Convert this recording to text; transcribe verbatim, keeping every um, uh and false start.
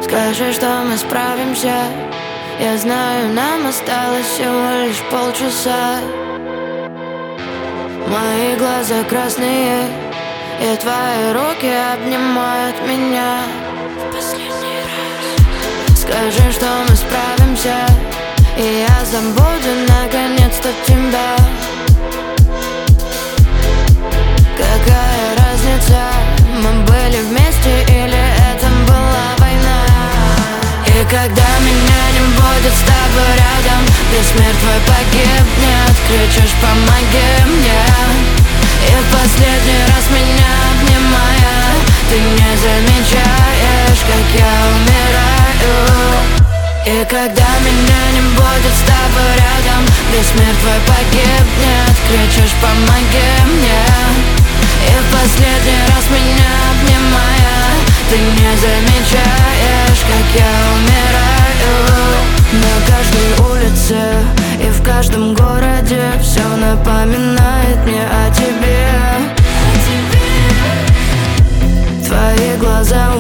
Скажи, что мы справимся. Я знаю, нам осталось всего лишь полчаса. Мои глаза красные, и твои руки обнимают меня в последний раз. Скажи, что мы справимся, и я забуду наконец-то тебя. Какая разница, мы были вместе или это была война? И когда меня не будет с тобой рядом, весь мир твой погибнет, кричишь «помоги мне». И в последний раз меня обнимая, ты не замечаешь, как я умираю. И когда меня не будет с тобой рядом, весь мир твой погибнет, кричишь «помоги мне». И в последний раз меня обнимая, ты не замечаешь, как я умираю. На каждой улице и в каждом городе все напоминает мне о тебе. Твои глаза